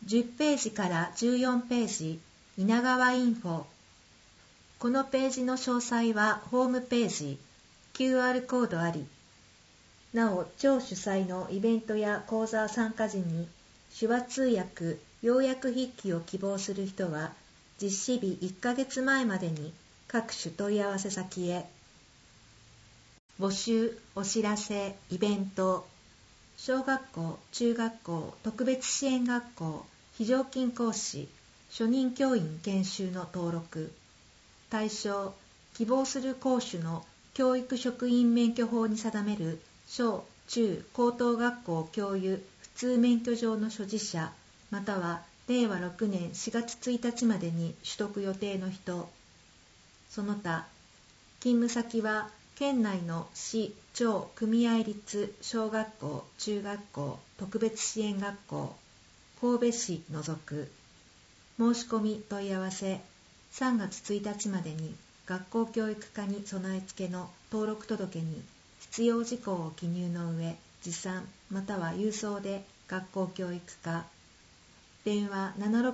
10ページから14ページ、稲川インフォ。このページの詳細はホームページ、QR コードあり。なお、町主催のイベントや講座参加時に、手話通訳、要約筆記を希望する人は、実施日1ヶ月前までに各種問い合わせ先へ。募集、お知らせ、イベント。小学校、中学校、特別支援学校、非常勤講師、初任教員研修の登録。対象、希望する講師の教育職員免許法に定める小・中・高等学校教諭普通免許状の所持者、または令和6年4月1日までに取得予定の人。その他、勤務先は県内の市・町・組合立小学校・中学校特別支援学校、神戸市除く。申し込み問い合わせ、3月1日までに学校教育課に備え付けの登録届に必要事項を記入の上、持参または郵送で学校教育課。電話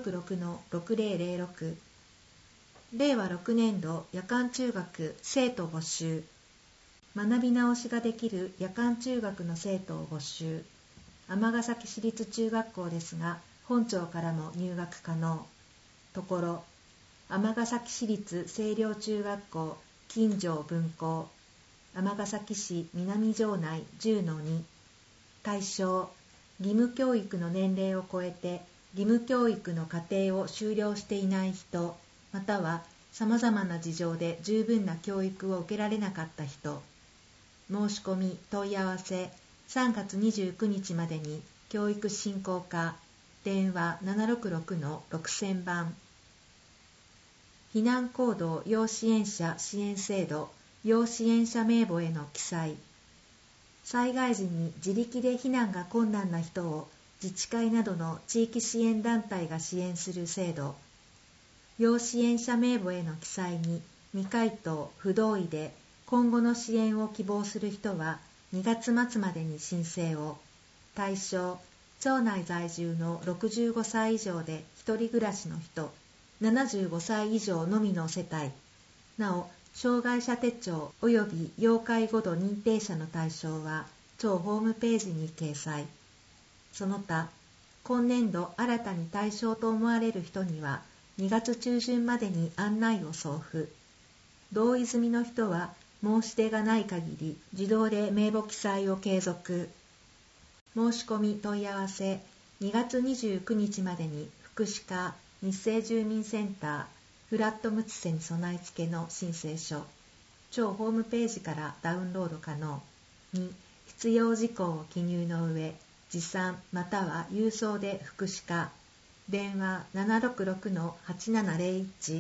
766-6006。令和6年度夜間中学生徒募集。学び直しができる夜間中学の生徒を募集。尼崎市立中学校ですが、本町からも入学可能。ところ、尼崎市立清涼中学校金城分校、尼崎市南城内 10-2。対象、義務教育の年齢を超えて義務教育の課程を修了していない人、または様々な事情で十分な教育を受けられなかった人。申し込み問い合わせ、3月29日までに教育振興課。電話 766-6000 番。避難行動要支援者支援制度要支援者名簿への記載。災害時に自力で避難が困難な人を自治会などの地域支援団体が支援する制度。要支援者名簿への記載に未回答不同意で今後の支援を希望する人は2月末までに申請を。対象、町内在住の65歳以上で一人暮らしの人、75歳以上のみの世帯。なお、障害者手帳及び要介護度認定者の対象は町ホームページに掲載。その他、今年度新たに対象と思われる人には2月中旬までに案内を送付。同意済みの人は申し出がない限り自動で名簿記載を継続。申し込み問い合わせ、2月29日までに福祉課日生住民センターフラットムツセに備え付けの申請書。町ホームページからダウンロード可能。2、必要事項を記入の上、持参または郵送で福祉課。電話 766-8701。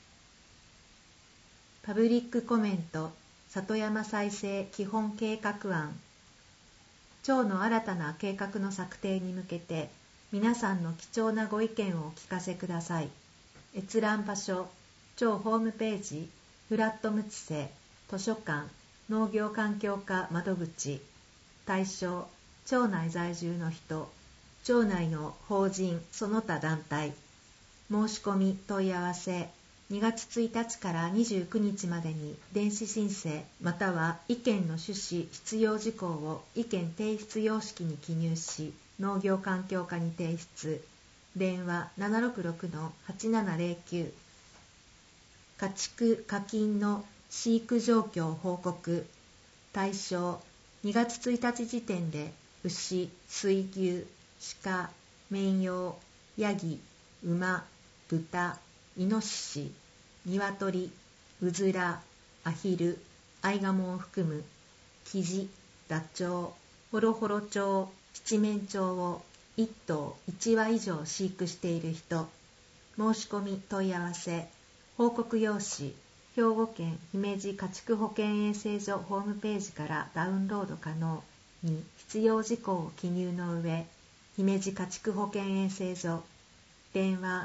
パブリックコメント、里山再生基本計画案。町の新たな計画の策定に向けて、皆さんの貴重なご意見をお聞かせください。閲覧場所、町ホームページ、フラットムツセ、図書館、農業環境課窓口。対象、町内在住の人、町内の法人その他団体。申し込み問い合わせ、2月1日から29日までに電子申請または意見の趣旨必要事項を意見提出用紙に記入し、農業環境課に提出。電話 766-8709。家畜家禽の飼育状況報告。対象、2月1日時点で牛、水牛、鹿、綿羊、ヤギ、馬、豚、イノシシ、鶏、うずら、アヒル、アイガモを含むキジ、ダチョウ、ホロホロ鳥、七面鳥を1頭1羽以上飼育している人。申し込み問い合わせ、報告用紙、兵庫県姫路家畜保健衛生所ホームページからダウンロード可能に必要事項を記入の上、姫路家畜保健衛生所。電話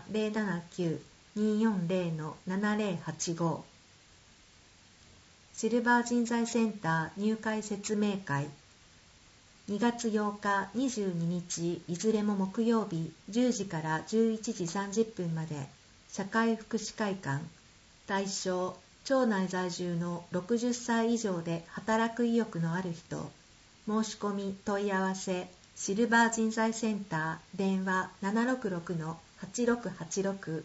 079-240-7085。シルバー人材センター入会説明会。 2月8日、22日、いずれも木曜日、10時から11時30分まで、社会福祉会館。対象、町内在住の60歳以上で働く意欲のある人。申し込み問い合わせ、シルバー人材センター、電話 766-8686。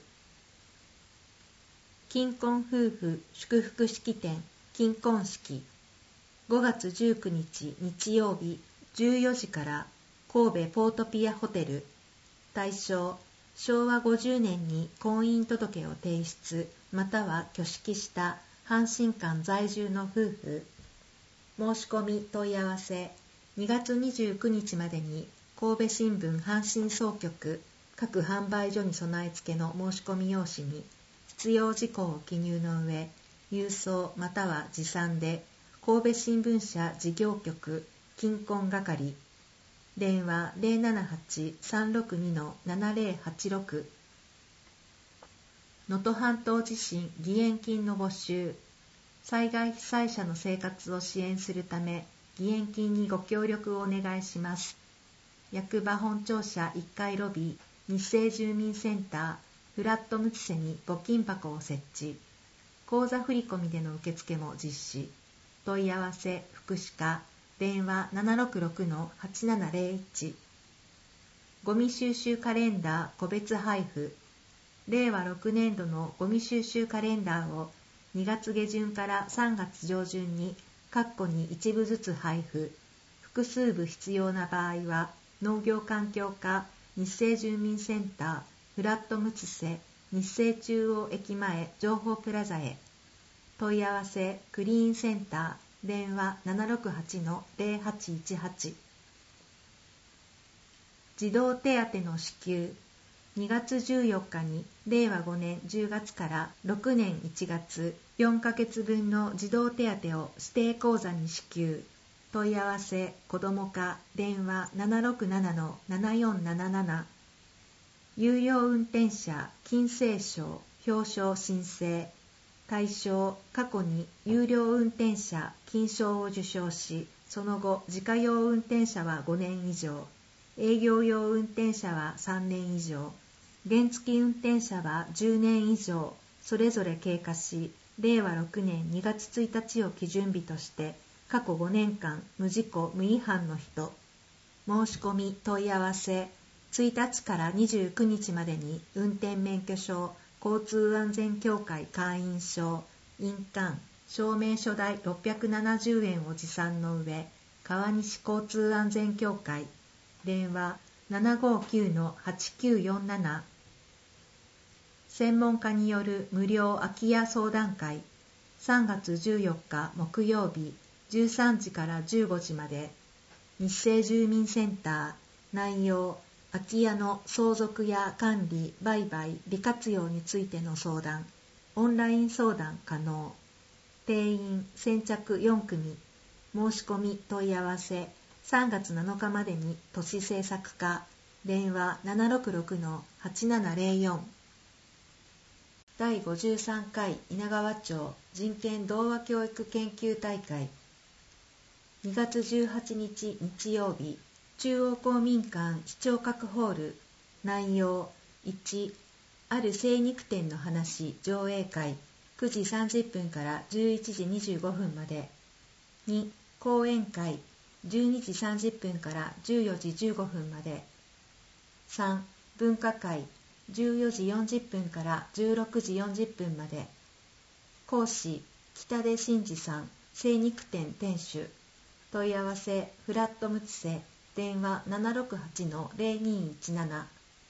金婚夫婦祝福式典、金婚式。5月19日日曜日、14時から神戸ポートピアホテル。対象、昭和50年に婚姻届を提出または挙式した阪神間在住の夫婦。申し込み問い合わせ、2月29日までに神戸新聞阪神総局各販売所に備え付けの申し込み用紙に必要事項を記入の上、郵送または持参で神戸新聞社事業局金婚係。電話 078-362-7086。能登半島地震義援金の募集。災害被災者の生活を支援するため義援金にご協力をお願いします。役場本庁舎1階ロビー、日生住民センターフラットムツセに募金箱を設置。口座振込での受付も実施。問い合わせ福祉課、電話 766-8701。ゴミ収集カレンダー個別配布。令和6年度のゴミ収集カレンダーを2月下旬から3月上旬に各戸に1部ずつ配布。複数部必要な場合は農業環境課日生住民センターフラットムツセ日生中央駅前情報プラザへ。問い合わせクリーンセンター電話 768-0818。児童手当の支給。2月14日に令和5年10月から6年1月4ヶ月分の児童手当を指定口座に支給。問い合わせ子ども課電話 767-7477。有料運転者金星賞表彰申請。対象、過去に有料運転者金賞を受賞し、その後自家用運転者は5年以上、営業用運転者は3年以上、原付運転者は10年以上、それぞれ経過し、令和6年2月1日を基準日として、過去5年間無事故無違反の人。申し込み問い合わせ、1日から29日までに運転免許証、交通安全協会会員証、印鑑、証明書代670円を持参の上、川西交通安全協会、電話 759-8947。専門家による無料空き家相談会。3月14日木曜日13時から15時まで。日生住民センター。内容、空き家の相続や管理、売買、利活用についての相談。オンライン相談可能。定員先着4組。申し込み問い合わせ3月7日までに都市政策課。電話 766-8704。第53回稲川町人権童話教育研究大会。2月18日日曜日、中央公民館視聴覚ホール。内容1、ある精肉店の話上映会9時30分から11時25分まで。2、講演会12時30分から14時15分まで。3、文化会14時40分から16時40分まで。講師北出真二さん、精肉店店主。問い合わせフラットムツセ電話 768-0217。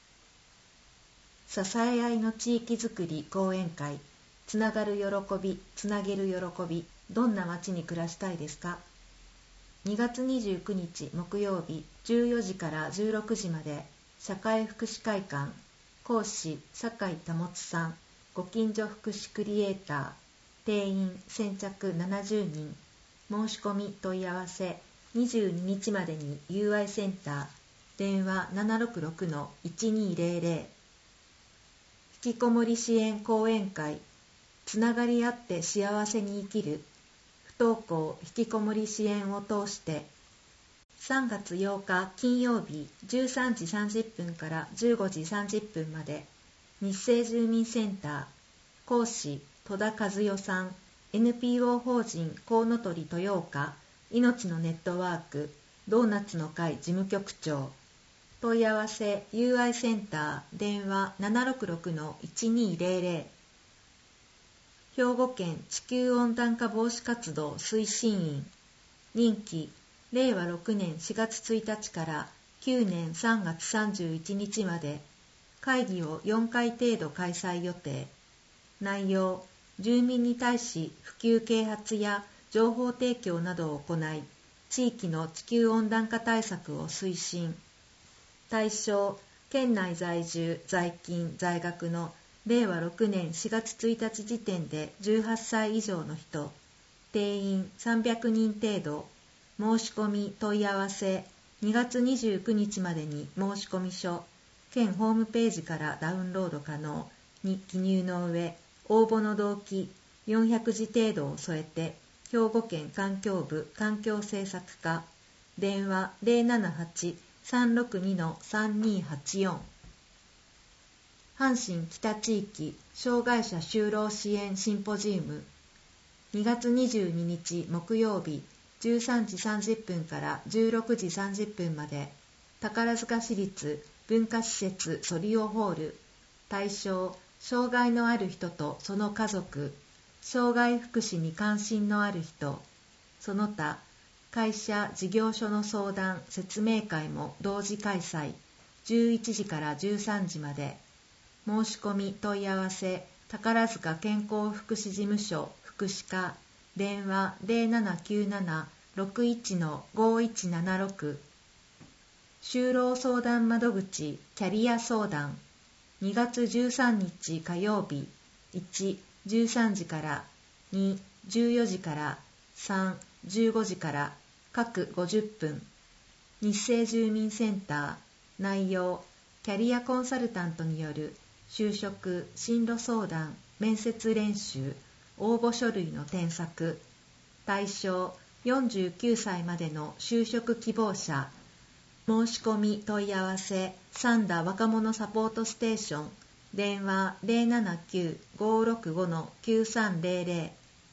支え合いの地域づくり講演会。つながる喜び、つなげる喜び。どんな街に暮らしたいですか。2月29日木曜日14時から16時まで。社会福祉会館。講師酒井保さん、ご近所福祉クリエイター。定員先着70人。申し込み問い合わせ22日までに UI センター。電話 766-1200。引きこもり支援講演会。つながり合って幸せに生きる。不登校引きこもり支援を通して 3月8日金曜日13時30分から15時30分まで、日生住民センター、講師戸田和代さん、 NPO 法人コウノトリ豊岡命のネットワークドーナツの会事務局長。問い合わせ UI センター電話 766-1200。 兵庫県地球温暖化防止活動推進員。任期令和6年4月1日から9年3月31日まで。会議を4回程度開催予定。内容、住民に対し普及啓発や情報提供などを行い、地域の地球温暖化対策を推進。対象、県内在住、在勤、在学の令和6年4月1日時点で18歳以上の人。定員300人程度。申し込み問い合わせ2月29日までに申込書、県ホームページからダウンロード可能に記入の上、応募の動機400字程度を添えて、兵庫県環境部環境政策課、電話 078-362-3284。阪神北地域障害者就労支援シンポジウム、2月22日木曜日13時30分から16時30分まで、宝塚市立文化施設ソリオホール。対象、障害のある人とその家族、障害福祉に関心のある人、その他、会社事業所の相談説明会も同時開催。11時から13時まで。申し込み問い合わせ宝塚健康福祉事務所福祉課、電話 0797-61-5176。就労相談窓口キャリア相談。2月13日火曜日、1、13時から、2、14時から、3、15時から、各50分。日生住民センター。内容、キャリアコンサルタントによる就職、進路相談、面接練習、応募書類の添削。対象、49歳までの就職希望者。申し込み問い合わせ三田若者サポートステーション、電話 079-565-9300。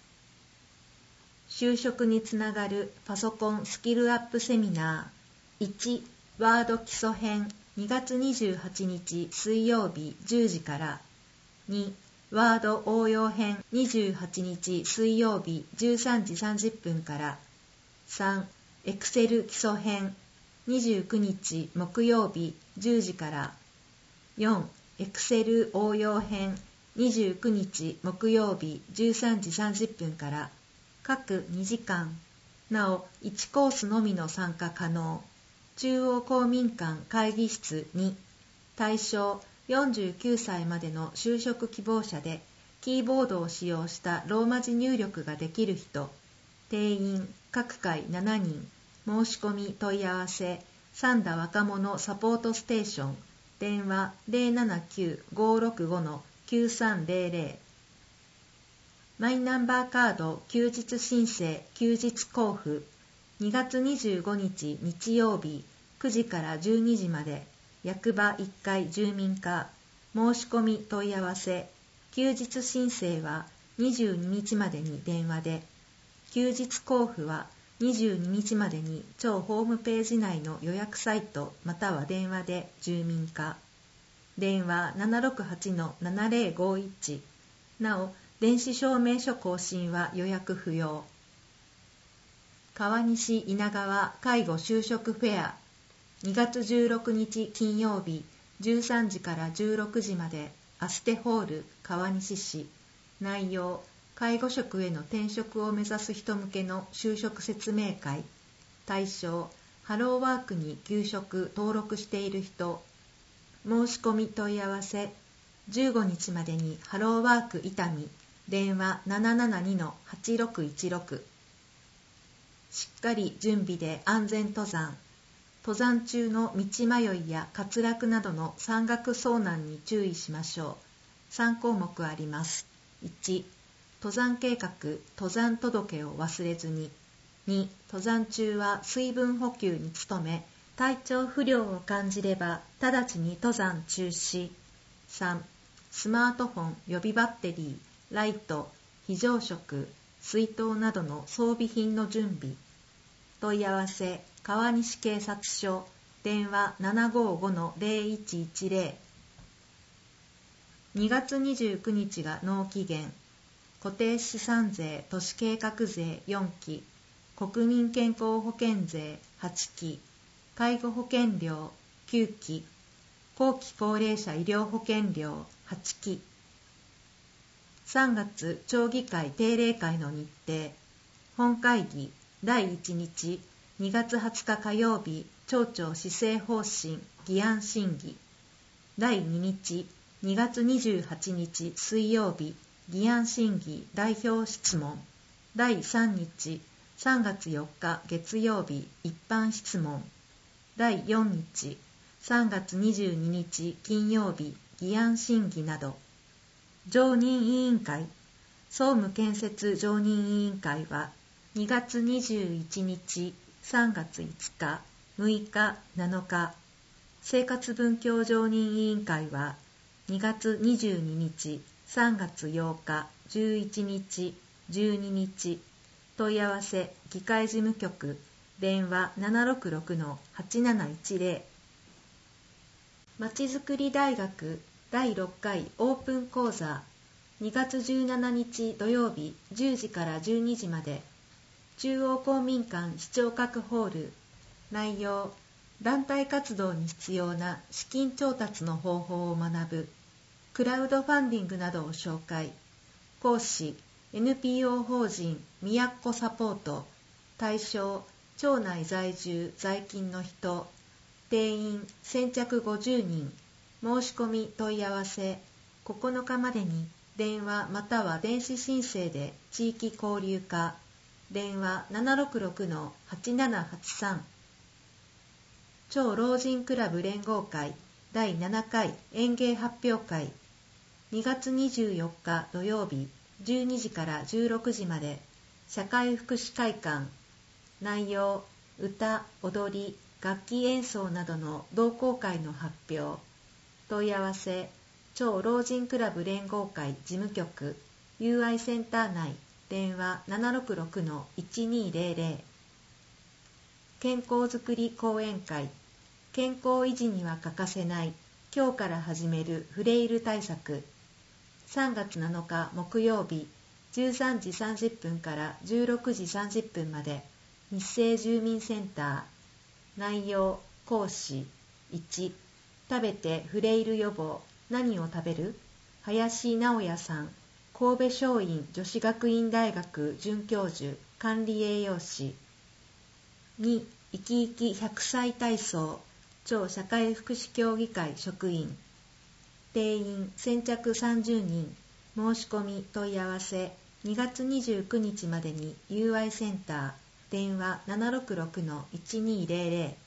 就職につながるパソコンスキルアップセミナー。1、ワード基礎編、2月28日水曜日10時から。2、ワード応用編、28日水曜日13時30分から。3、エクセル基礎編、29日木曜日10時から。4、エクセル応用編、29日木曜日13時30分から。各2時間。なお、1コースのみの参加可能。中央公民館会議室2。対象、49歳までの就職希望者で、キーボードを使用したローマ字入力ができる人。定員、各回7人。申し込み問い合わせ三田若者サポートステーション、電話 079-565-9300。 マイナンバーカード休日申請休日交付。2月25日日曜日9時から12時まで。役場1階住民課。申し込み問い合わせ。休日申請は22日までに電話で、休日交付は22日までに庁ホームページ内の予約サイトまたは電話で住民課。電話 768-7051。 なお、電子証明書更新は予約不要。川西稲川介護就職フェア。2月16日金曜日13時から16時まで。アステホール川西市。内容、介護職への転職を目指す人向けの就職説明会。対象、ハローワークに求職登録している人。申し込み問い合わせ15日までにハローワーク伊丹、電話 772-8616。 しっかり準備で安全登山。登山中の道迷いや滑落などの山岳遭難に注意しましょう。3項目あります。1、登山計画、登山届を忘れずに。 2、登山中は水分補給に努め、体調不良を感じれば直ちに登山中止。3、スマートフォン、予備バッテリー、ライト、非常食、水筒などの装備品の準備。問い合わせ、川西警察署、電話 755-0110。2月29日が納期限。固定資産税、都市計画税4期、国民健康保険税8期、介護保険料9期、後期高齢者医療保険料8期。3月町議会定例会の日程。本会議第1日2月20日火曜日、町長施政方針議案審議。第2日2月28日水曜日、議案審議代表質問。第3日3月4日月曜日、一般質問。第4日3月22日金曜日、議案審議など。常任委員会。総務建設常任委員会は2月21日、3月5日、6日、7日。生活文教常任委員会は2月22日、3月8日、11日、12日。問い合わせ、議会事務局、電話 766-8710。まちづくり大学第6回オープン講座。2月17日土曜日10時から12時まで。中央公民館視聴覚ホール。内容、団体活動に必要な資金調達の方法を学ぶ。クラウドファンディングなどを紹介。講師、NPO 法人みやっこサポート。対象、町内在住在勤の人。定員先着50人。申し込み問い合わせ、9日までに電話または電子申請で地域交流課。電話 766-8783。町老人クラブ連合会第7回演芸発表会。2月24日土曜日12時から16時まで。社会福祉会館。内容、歌、踊り、楽器演奏などの同好会の発表。問い合わせ、町老人クラブ連合会事務局、UI センター内。電話 766-1200。健康づくり講演会。健康維持には欠かせない今日から始めるフレイル対策。3月7日木曜日13時30分から16時30分まで。日生住民センター。内容、講師。1、食べてフレイル予防。何を食べる？林直也さん。神戸松蔭女子学院大学准教授、管理栄養士。2、生き生き100歳体操。町社会福祉協議会職員。定員先着30人。申し込み問い合わせ、2月29日までに UI センター。電話 766-1200。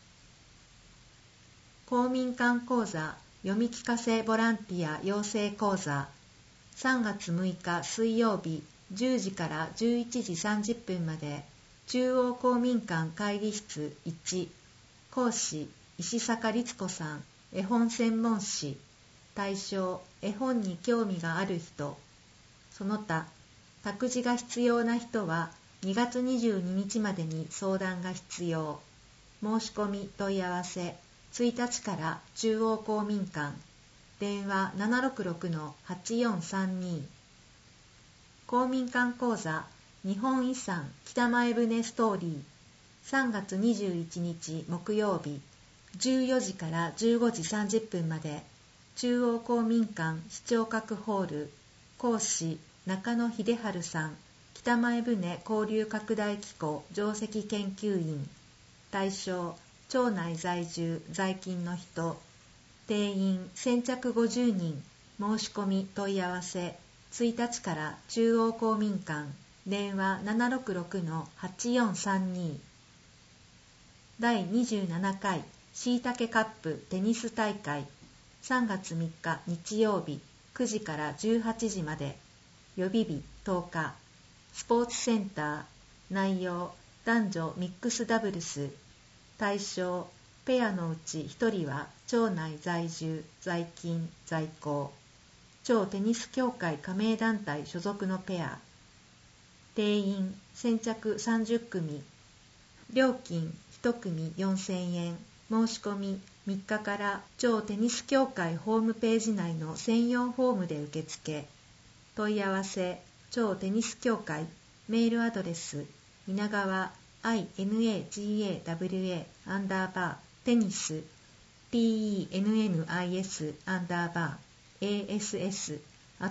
公民館講座読み聞かせボランティア養成講座。3月6日水曜日10時から11時30分まで。中央公民館会議室1。講師、石坂律子さん。絵本専門誌。対象、絵本に興味がある人。その他、託児が必要な人は2月22日までに相談が必要。申し込み問い合わせ、1日から中央公民館。電話 766-8432。公民館講座日本遺産北前船ストーリー。3月21日木曜日14時から15時30分まで。中央公民館視聴覚ホール。講師、中野秀治さん。北前船交流拡大機構上席研究員。対象、町内在住在勤の人。定員先着50人。申し込み問い合わせ、1日から中央公民館。電話 766-8432。第27回しいたけカップテニス大会。3月3日日曜日9時から18時まで。予備日10日。スポーツセンター。内容、 男女ミックスダブルス。対象、ペアのうち1人は町内在住、在勤、在校。町テニス協会加盟団体所属のペア。定員、先着30組。料金、1組4000円。申し込み、3日から町テニス協会ホームページ内の専用フォームで受付。問い合わせ、町テニス協会、メールアドレス、稲川 INAGAWA_ テニス TENNIS_ ASS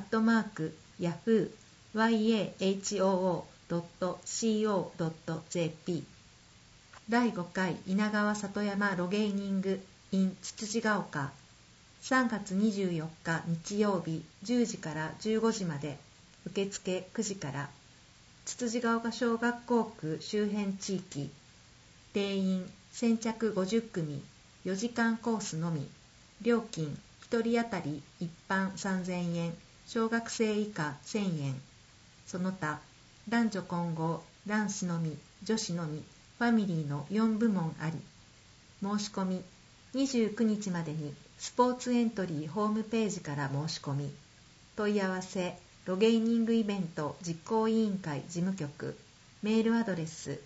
@yahoo.co.jp 第5回稲川里山ロゲイニング in つつじが丘3月24日日曜日10時から15時まで受付9時からつつじが丘小学校区周辺地域定員先着50組4時間コースのみ料金1人当たり一般3000円小学生以下1000円その他男女混合男子のみ女子のみファミリーの4部門あり申し込み29日までにスポーツエントリーホームページから申し込み問い合わせロゲイニングイベント実行委員会事務局メールアドレス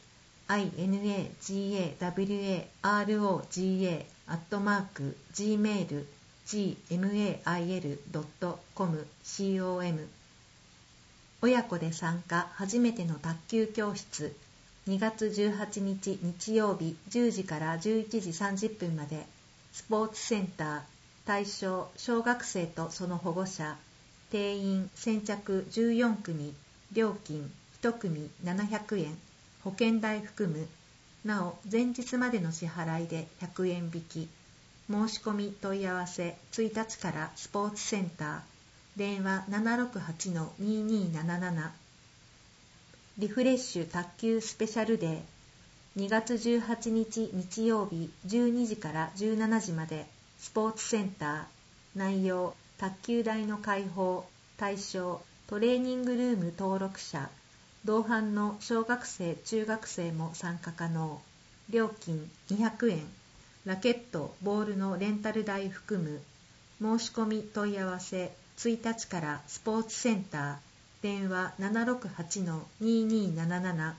inagawa@gmail.com 親子で参加初めての卓球教室2月18日日曜日10時から11時30分までスポーツセンター対象小学生とその保護者定員先着14組料金1組700円保険代含むなお前日までの支払いで100円引き申し込み問い合わせ1日からスポーツセンター電話 768-2277 リフレッシュ卓球スペシャルデー2月18日日曜日12時から17時までスポーツセンター内容卓球台の開放対象トレーニングルーム登録者同伴の小学生中学生も参加可能料金200円ラケットボールのレンタル代含む申し込み問い合わせ1日からスポーツセンター電話 768-2277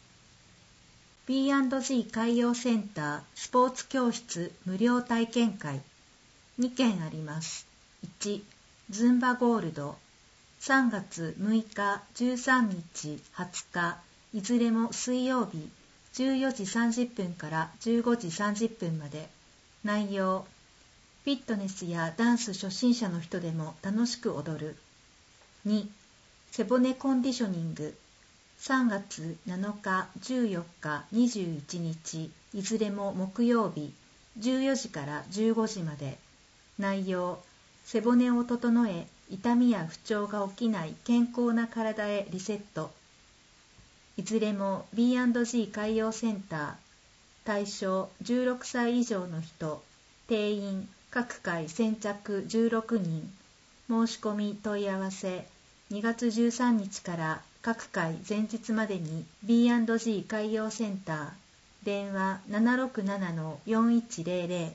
B&G 海洋センタースポーツ教室無料体験会2件あります。1、ズンバゴールド3月6日、13日、20日いずれも水曜日14時30分から15時30分まで内容フィットネスやダンス初心者の人でも楽しく踊る2、背骨コンディショニング3月7日、14日、21日いずれも木曜日14時から15時まで内容背骨を整え痛みや不調が起きない健康な体へリセットいずれも B&G 海洋センター対象16歳以上の人定員各回先着16人申し込み問い合わせ2月13日から各回前日までに B&G 海洋センター電話 767-4100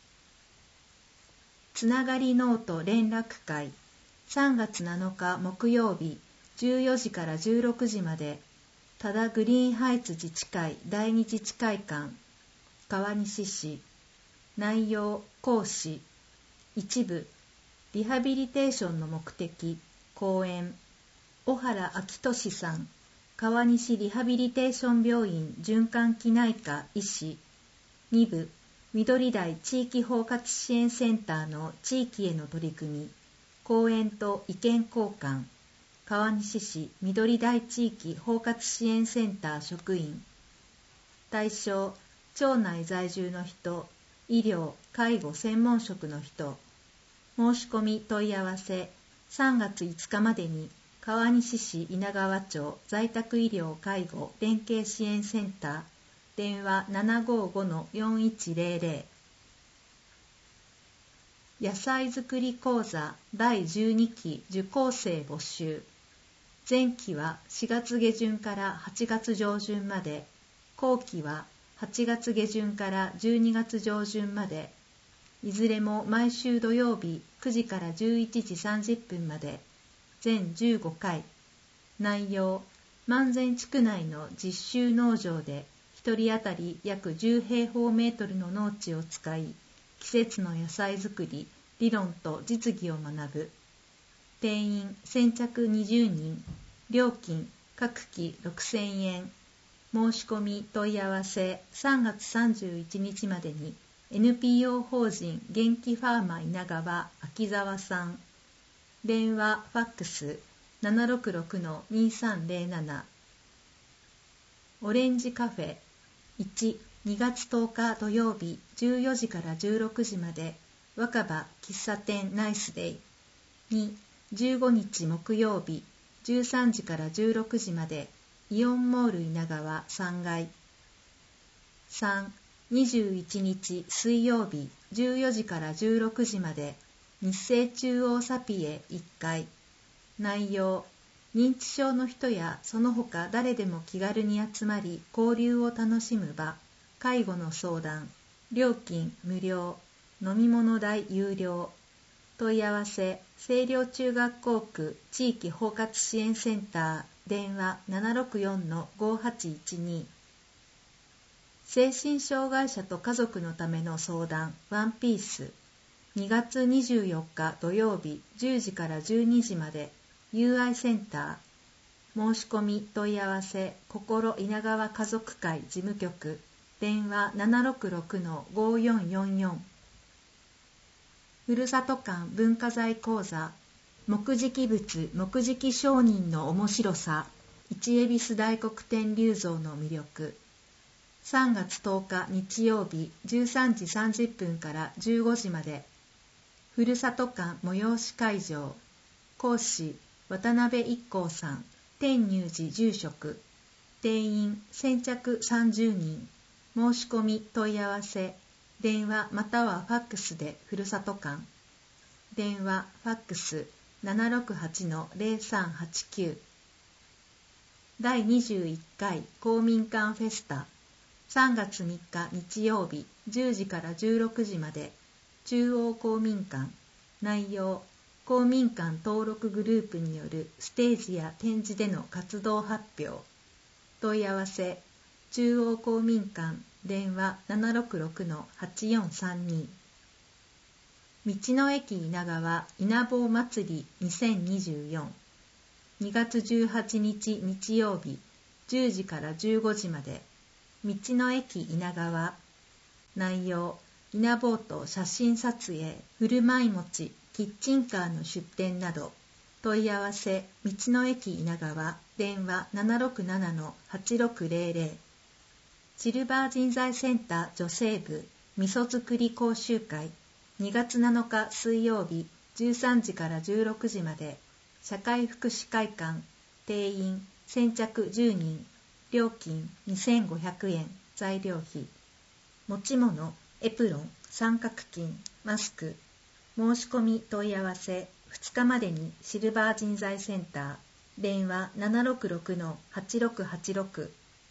つながりノート連絡会3月7日木曜日14時から16時まで多田グリーンハイツ自治会第二自治会館川西市内容講師一部リハビリテーションの目的講演小原明俊さん川西リハビリテーション病院循環器内科医師2部緑台地域包括支援センターの地域への取り組み講演と意見交換川西市緑台地域包括支援センター職員対象町内在住の人医療・介護専門職の人申し込み問い合わせ3月5日までに川西市稲川町在宅医療介護連携支援センター電話 755-4100 野菜作り講座第12期受講生募集前期は4月下旬から8月上旬まで後期は8月下旬から12月上旬まで、いずれも毎週土曜日9時から11時30分まで、全15回。内容、万全地区内の実習農場で1人当たり約10平方メートルの農地を使い、季節の野菜作り、理論と実技を学ぶ。定員先着20人。料金各期6000円。申し込み問い合わせ3月31日までに NPO 法人元気ファーマー稲川秋沢さん。電話ファックス 766-2307。オレンジカフェ1、2月10日土曜日14時から16時まで若葉喫茶店ナイスデイ。2、15日木曜日13時から16時までイオンモール稲川3階。3、21日水曜日14時から16時まで日生中央サピエ1階。内容、認知症の人やその他誰でも気軽に集まり交流を楽しむ場、介護の相談。料金無料、飲み物代有料。問い合わせ、清涼中学校区地域包括支援センター、電話 764-5812。精神障害者と家族のための相談、ワンピース。2月24日土曜日10時から12時まで、友愛センター。申し込み問い合わせ、心稲川家族会事務局、電話 766-5444。ふるさと館文化財講座、木喰仏木喰商人の面白さ、一恵比寿大黒天立像の魅力。3月10日日曜日13時30分から15時まで、ふるさと館催し会場。講師、渡辺一行さん、天入寺住職。定員先着30人。申し込み問い合わせ、電話またはファックスでふるさと館。電話ファックス 768-0389。第21回公民館フェスタ。3月3日日曜日10時から16時まで、中央公民館。内容、公民館登録グループによるステージや展示での活動発表。問い合わせ、中央公民館。電話 766-8432。道の駅稲川稲坊祭り2024。2月18日日曜日10時から15時まで、道の駅稲川。内容、稲坊と写真撮影、振る舞い餅、キッチンカーの出店など。問い合わせ、道の駅稲川。電話 767-8600。シルバー人材センター女性部味噌作り講習会。2月7日水曜日13時から16時まで、社会福祉会館。定員先着10人。料金2500円。材料費。持ち物、エプロン、三角巾、マスク。申し込み問い合わせ2日までにシルバー人材センター。電話 766-8686。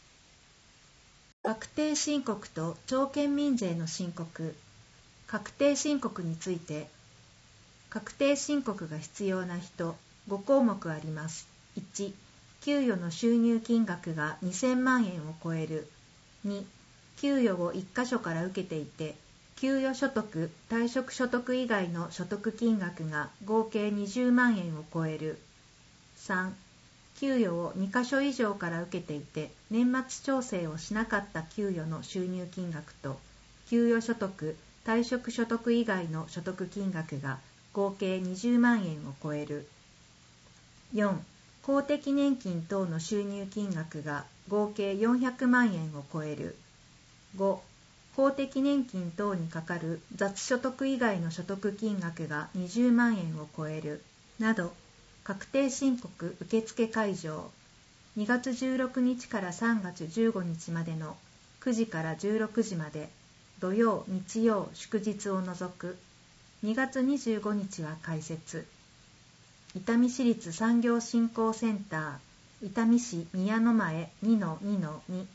確定申告と町県民税の申告。確定申告について、確定申告が必要な人、5項目あります。1、給与の収入金額が2000万円を超える。2、給与を1箇所から受けていて、給与所得、退職所得以外の所得金額が合計20万円を超える。3、給与を2カ所以上から受けていて、年末調整をしなかった給与の収入金額と、給与所得、退職所得以外の所得金額が合計20万円を超える。4、公的年金等の収入金額が合計400万円を超える。5、公的年金等にかかる雑所得以外の所得金額が20万円を超える。など、確定申告受付会場。2月16日から3月15日までの9時から16時まで、土曜、日曜、祝日を除く。2月25日は開設。伊丹市立産業振興センター、伊丹市宮の前 2-2-2、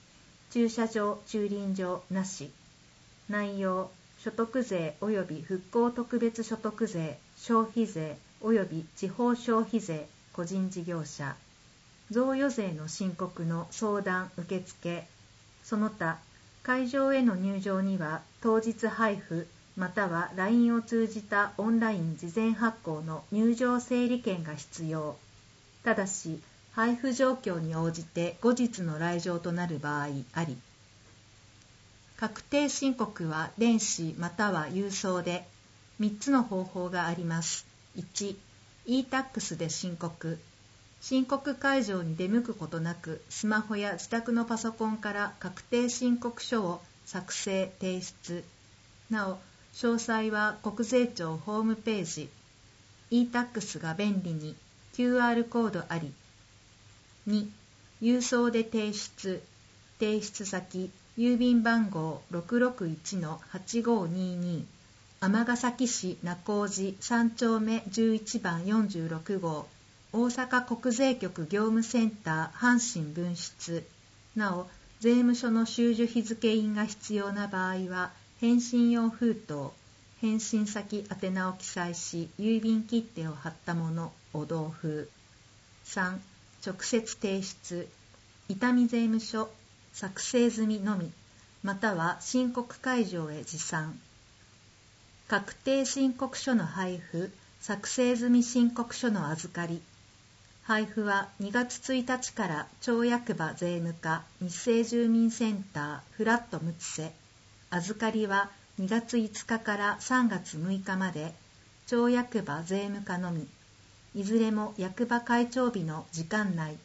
駐車場駐輪場なし。内容、所得税及び復興特別所得税、消費税及び地方消費税、個人事業者。贈与税の申告の相談受付。その他、会場への入場には当日配布または LINE を通じたオンライン事前発行の入場整理券が必要。ただし、配布状況に応じて後日の来場となる場合あり。確定申告は電子または郵送で3つの方法があります。1、e-tax で申告。申告会場に出向くことなく、スマホや自宅のパソコンから確定申告書を作成・提出。なお、詳細は国税庁ホームページ。e-tax が便利に QR コードあり。2、郵送で提出。提出先、郵便番号 661-8522。尼崎市名光寺3丁目11番46号。大阪国税局業務センター阪神分室。なお、税務署の収受日付印が必要な場合は、返信用封筒、返信先宛名を記載し、郵便切手を貼ったもの、お同封。3、直接提出。伊丹税務署、作成済みのみ、または申告会場へ持参。確定申告書の配布、作成済み申告書の預かり。配布は2月1日から町役場税務課日生住民センターフラットムツセ。預かりは2月5日から3月6日まで町役場税務課のみ。いずれも役場開庁日の時間内。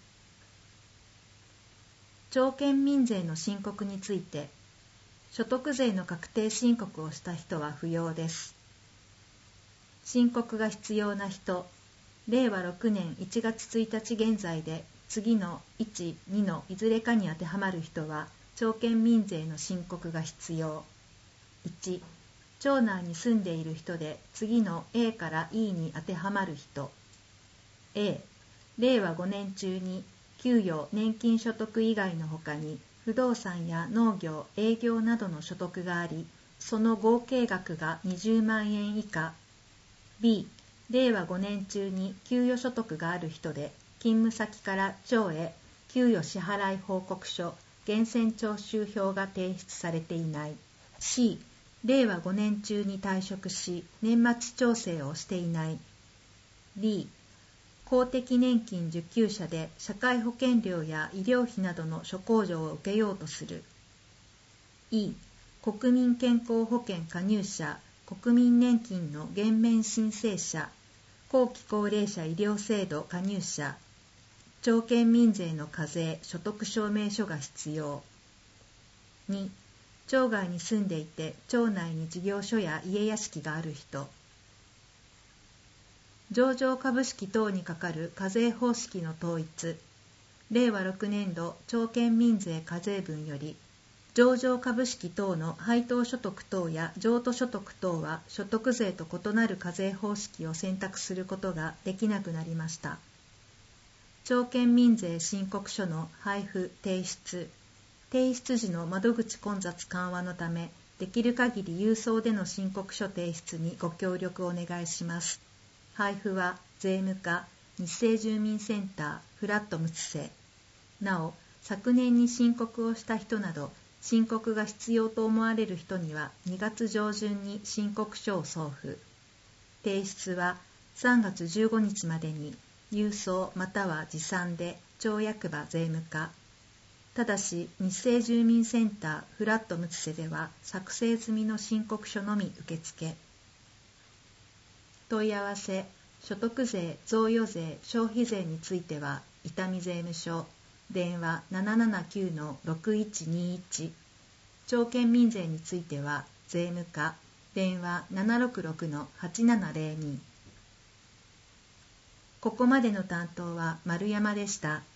町県民税の申告について、所得税の確定申告をした人は不要です。申告が必要な人、令和6年1月1日現在で次の1、2のいずれかに当てはまる人は町県民税の申告が必要。1、町内に住んでいる人で次の A から E に当てはまる人。A、令和5年中に給与・年金所得以外のほかに不動産や農業・営業などの所得があり、その合計額が20万円以下。B、令和5年中に給与所得がある人で、勤務先から町へ給与支払い報告書、源泉徴収票が提出されていない。C、令和5年中に退職し、年末調整をしていない。D、公的年金受給者で社会保険料や医療費などの諸控除を受けようとする。E、国民健康保険加入者、国民年金の減免申請者、後期高齢者医療制度加入者、町県民税の課税所得証明書が必要。2、町外に住んでいて町内に事業所や家屋敷がある人。上場株式等にかかる課税方式の統一。令和6年度町県民税課税分より、上場株式等の配当所得等や譲渡所得等は所得税と異なる課税方式を選択することができなくなりました。町県民税申告書の配布・提出。提出時の窓口混雑緩和のため、できる限り郵送での申告書提出にご協力をお願いします。配布は税務課、日生住民センター、フラットムツセ。なお、昨年に申告をした人など、申告が必要と思われる人には2月上旬に申告書を送付。提出は3月15日までに郵送または持参で町役場税務課。ただし日生住民センターフラットムツセでは作成済みの申告書のみ受付。問い合わせ、所得税、贈与税、消費税については伊丹税務署。電話 779-6121。町県民税については税務課。電話 766-8702。ここまでの担当は丸山でした。